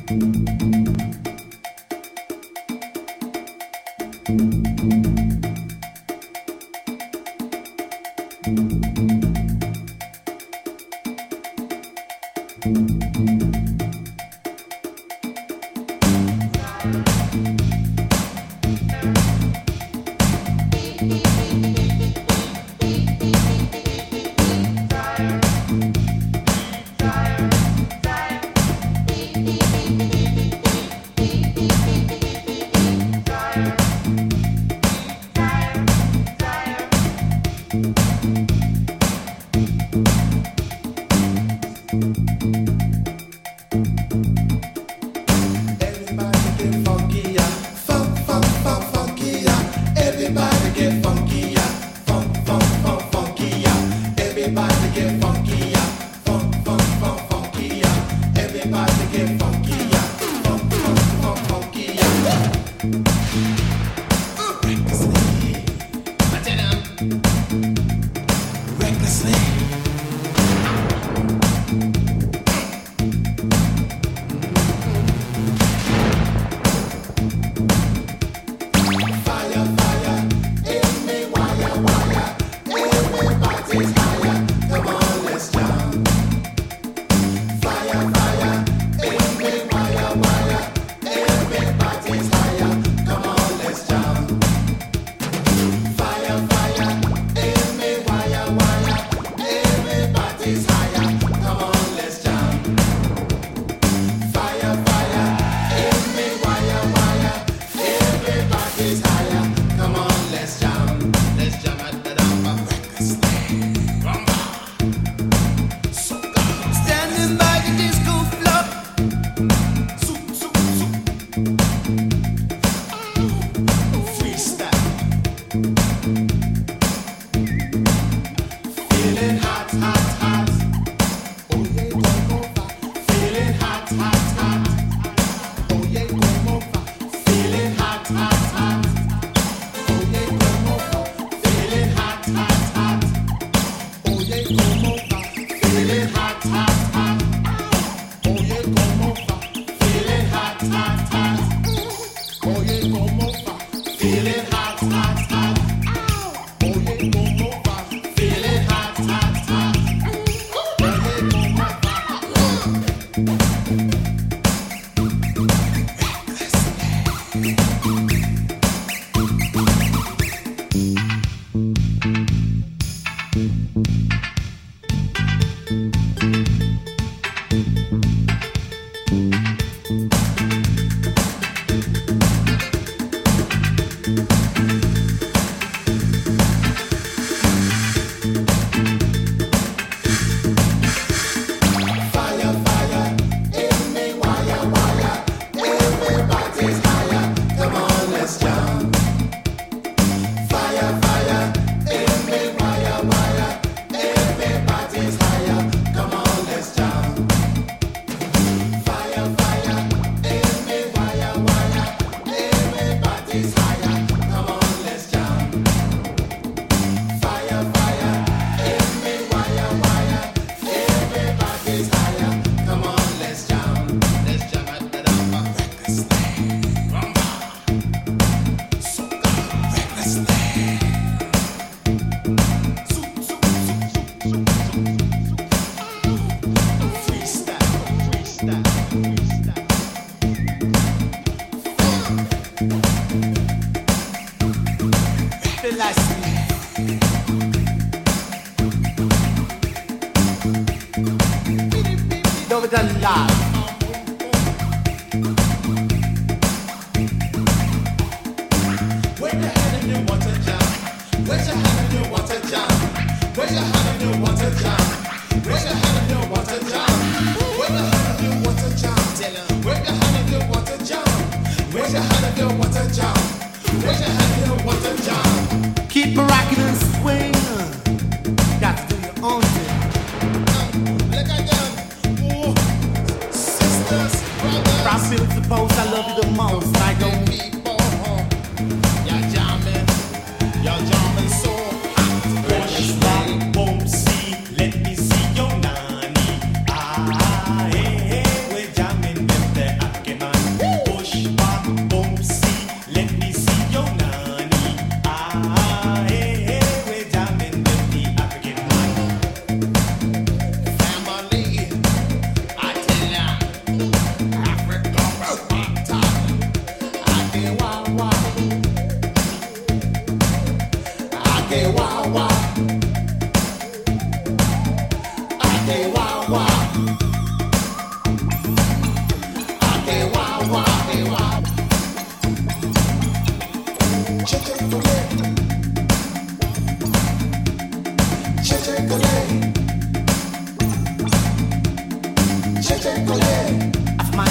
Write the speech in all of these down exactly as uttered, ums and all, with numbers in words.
Got to do your own thing. Look at them. Ooh.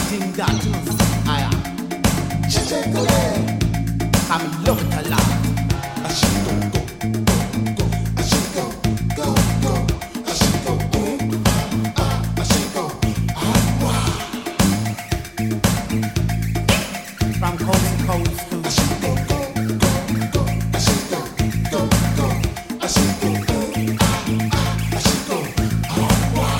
thing that I am. I'm love it a lot. I should go, go, go, I should go, go, go, I should go, go, ah, I should go, ah, wow. From coast to coast to I should go, go, go, go, I should go, go, go, I should go, go, ah, ah, I should go, ah, wow.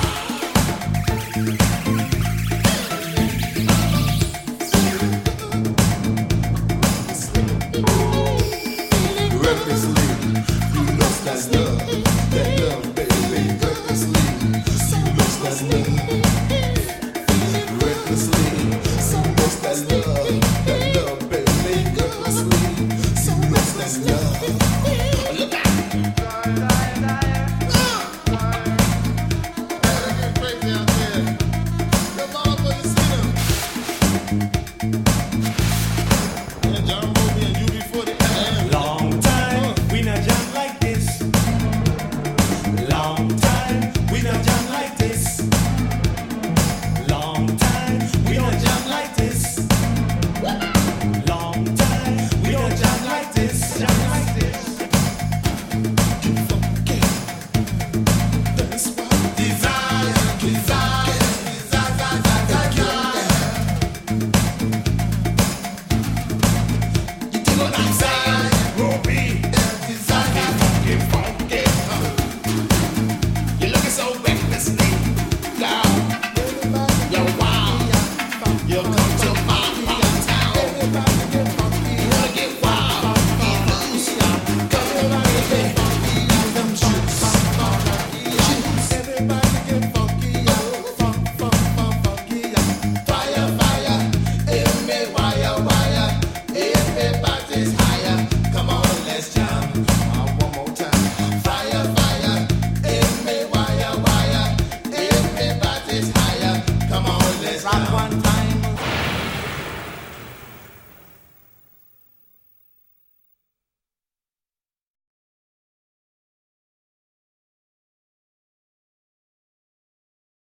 Recklessly, you lost that love, that love, baby, recklessly, you lost that love. Recklessly, you lost that love, that love, baby, recklessly, you lost that love. Look out! Crazy out there. Come on, put the skin. Yeah, John Moby and U B forty. Long time we not jam like this. Long time we not jam like this. Long time we don't jam like this. Long time we don't jam like this. Jam like this. That's why Desire, desire, desire, desire. you do what I'm saying. Ruby, desire, funky, funky. You're looking so recklessly, girl. You're wild. You come to my hometown. You wanna get wild, get loose. Come everybody get funky, use them shoes. Shoes. Everybody get funky, funk, funk, funk, funky. Fire, fire, hit me, wire, wire. Everybody's higher. Come on, let's jam. Uh, one more time. Fire, fire, hit me, wire, wire. Everybody's higher. Come on, let's jam. Rock one time.